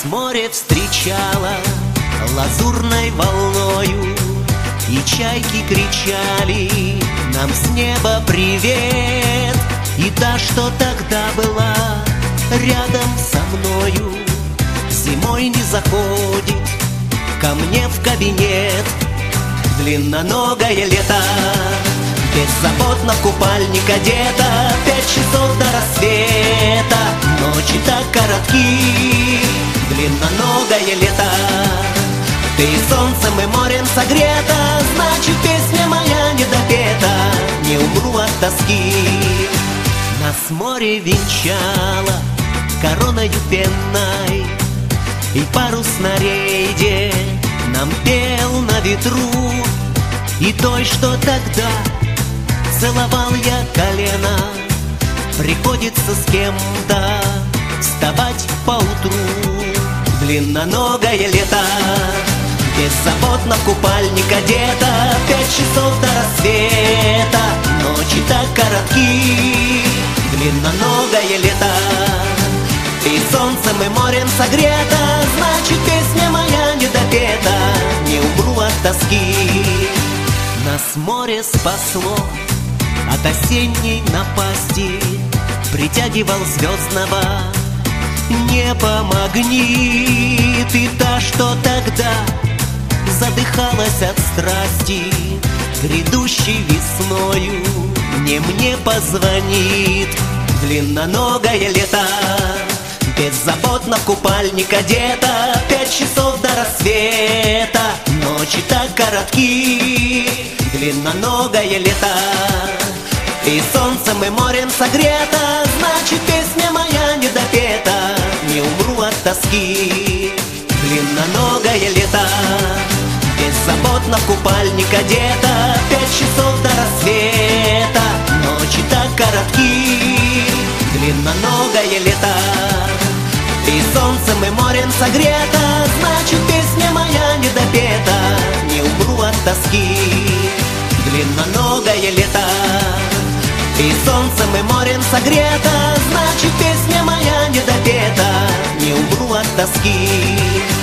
море встречала лазурной волною, и чайки кричали нам с неба привет. И та, что тогда была рядом со мною, зимой не заходит ко мне в кабинет. Длинноногое лето, беззаботно в купальник одета, 5 часов до рассвета, ночи так коротки. Длинноногое лето, ты солнцем и морем согрета, значит, песня моя не допета, не умру от тоски. Нас море венчало короною пенной, и парус на рейде нам пел на ветру. И той, что тогда целовал я колено, приходится с кем-то вставать поутру. Длинноногое лето, беззаботно в купальник одета, 5 часов до рассвета, ночи так коротки. Длинноногое лето, и солнцем и морем согрета, значит, песня моя не допета, не умру от тоски. Нас море спасло от осенней напасти, притягивал звездного неба магнит. И та, что тогда задыхалась от страсти, грядущей весною мне позвонит. Длинноногое лето, беззаботно в купальник одета, 5 часов до рассвета, ночи так коротки. Длинноногое лето, и солнцем и морем согрета, значит, песня моя не допета, не умру от тоски. Длинноногое лето, беззаботно в купальник одета, 5 часов до рассвета, ночи так коротки. Длинноногое лето, и солнцем и морем согрета, значит, песня моя не допета, не умру от тоски. Длинноногое лето, и солнцем и морем согрета, значит, песня моя не допета, не умру от тоски.